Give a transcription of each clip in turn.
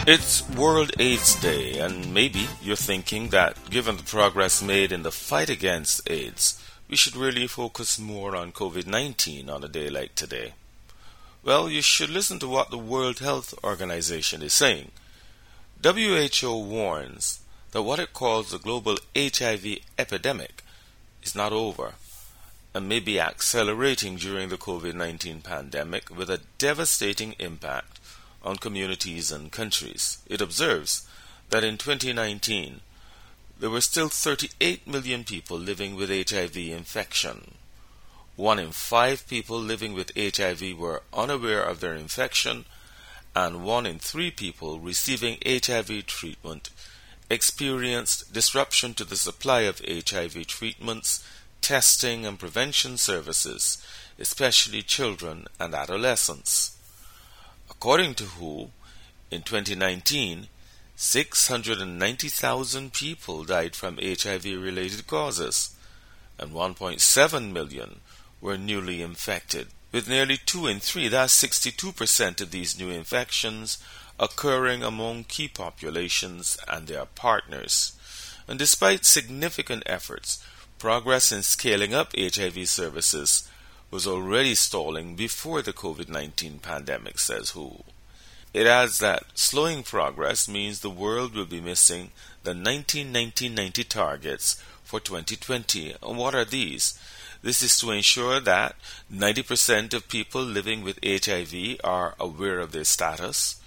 It's World AIDS Day, and maybe you're thinking that given the progress made in the fight against AIDS, we should really focus more on COVID 19 on a day like today. Well, you should listen to what the World Health Organization is saying. WHO warns that what it calls the global HIV epidemic is not over and may be accelerating during the COVID 19 pandemic with a devastating impact on communities and countries. It observes that in 2019, there were still 38 million people living with HIV infection. 1 in 5 people living with HIV were unaware of their infection, and 1 in 3 people receiving HIV treatment experienced disruption to the supply of HIV treatments, testing, and prevention services, especially children and adolescents. According to WHO, in 2019, 690,000 people died from HIV-related causes, and 1.7 million were newly infected, with nearly 2 in 3, that's 62% of these new infections, occurring among key populations and their partners. And despite significant efforts, progress in scaling up HIV services was already stalling before the COVID-19 pandemic, says WHO. It adds that slowing progress means the world will be missing the 1990 targets for 2020. And what are these? This is to ensure that 90% of people living with HIV are aware of their status,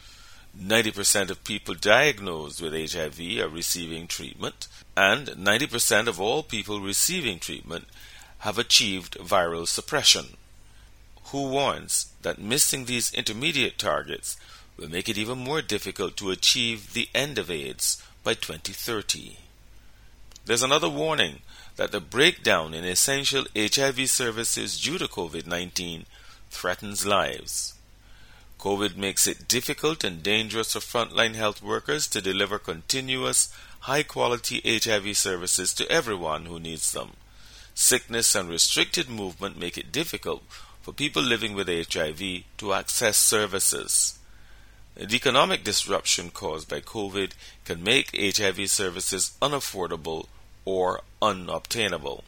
90% of people diagnosed with HIV are receiving treatment, and 90% of all people receiving treatment have achieved viral suppression. WHO warns that missing these intermediate targets will make it even more difficult to achieve the end of AIDS by 2030. There's another warning that the breakdown in essential HIV services due to COVID-19 threatens lives. COVID makes it difficult and dangerous for frontline health workers to deliver continuous, high-quality HIV services to everyone who needs them. Sickness and restricted movement make it difficult for people living with HIV to access services. The economic disruption caused by COVID can make HIV services unaffordable or unobtainable.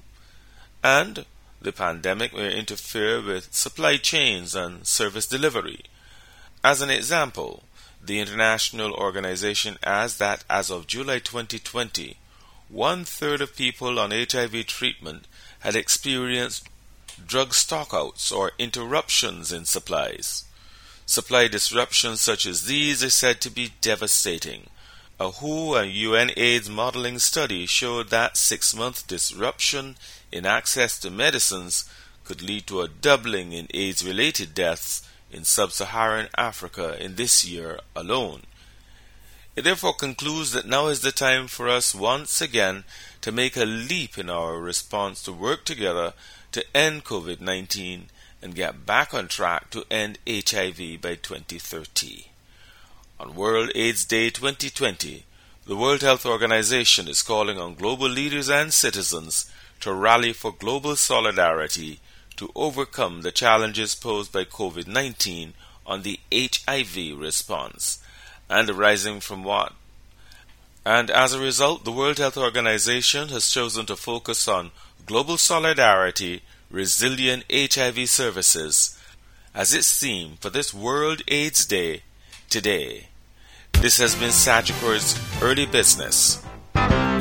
And the pandemic may interfere with supply chains and service delivery. As an example, the international organization adds that as of July 2020, 1/3 of people on HIV treatment had experienced drug stockouts or interruptions in supplies. Supply disruptions such as these are said to be devastating. A WHO and UNAIDS modeling study showed that 6-month disruption in access to medicines could lead to a doubling in AIDS-related deaths in sub-Saharan Africa in this year alone. It therefore concludes that now is the time for us once again to make a leap in our response to work together to end COVID-19 and get back on track to end HIV by 2030. On World AIDS Day 2020, the World Health Organization is calling on global leaders and citizens to rally for global solidarity to overcome the challenges posed by COVID-19 on the HIV response and arising from what. And as a result, the World Health Organization has chosen to focus on global solidarity, resilient HIV services as its theme for this World AIDS Day today. This has been Sagicor's Early Business.